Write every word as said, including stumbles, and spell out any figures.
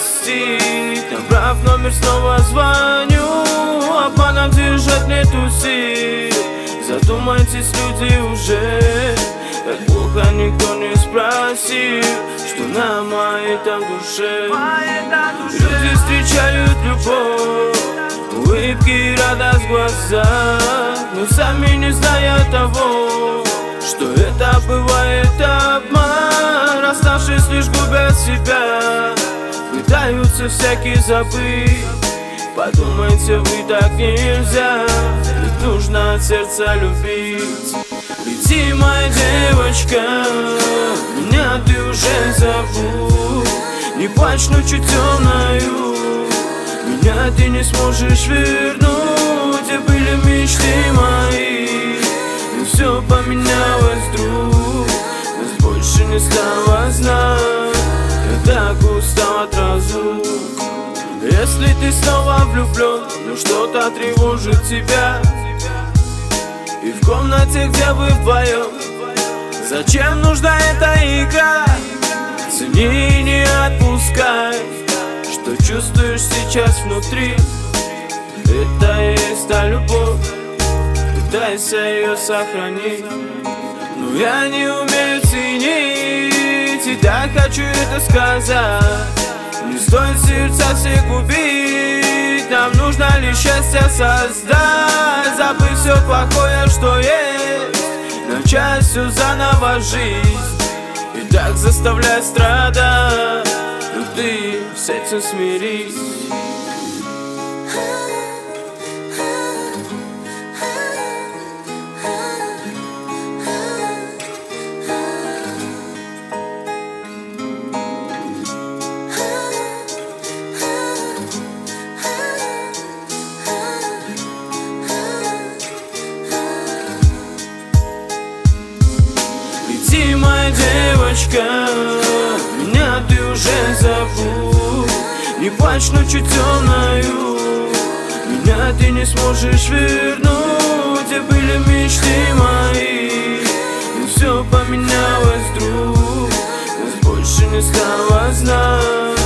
простить. Набрав номер, снова звоню. Обманом держать нету сил. Задумайтесь, люди, уже так плохо никто не спросил, что на моей там душе. Люди встречают любовь, улыбки и радость в глазах, но сами не зная того, что это бывает обман. Расставшись, лишь губят себя, пытаются всякие забыть. Подумайте, вы так нельзя, ведь нужно от сердца любить. Лети, моя девочка, меня ты уже забудь. Не плачь ночью темною, меня ты не сможешь вернуть. Где были мечты мои, но все поменялось вдруг. Нас больше не стало знать, я так устал от разлук. Если ты снова влюблен, но что-то тревожит тебя, и в комнате, где вы вдвоем, зачем нужна эта игра? Цени и не отпускай, что чувствуешь сейчас внутри. Это и есть та любовь, пытайся ее сохранить. Но я не умею ценить, и так хочу это сказать. Не стоит сердца всех губить, нам нужно лишь счастье создать. Забыть все плохое, что есть, начать всю заново жизнь. И так заставлять страдать, но ты с этим смирись. Лети, моя девочка, меня ты уже забудь. Не плачь ночью темною, меня ты не сможешь вернуть. Где были мечты мои, но все поменялось вдруг. Нас больше не стало знать,